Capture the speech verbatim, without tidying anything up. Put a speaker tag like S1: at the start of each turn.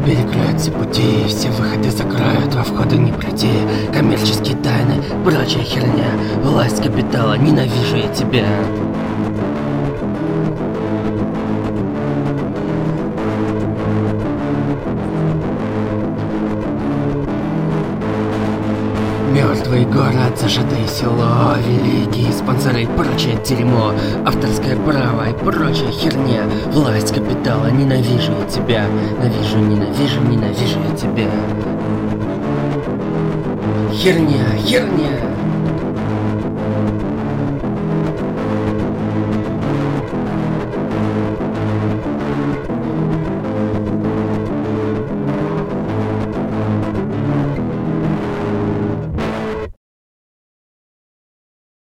S1: Перекроют все пути, все выходы закроют, во входы не пройти. Коммерческие тайны, прочая херня. Власть капитала, ненавижу я тебя. Мертвый город, зажатое село, великие спонсоры и прочее дерьмо, авторское право и прочая херня, власть капитала, ненавижу я тебя, ненавижу, ненавижу, ненавижу я тебя. Херня, херня.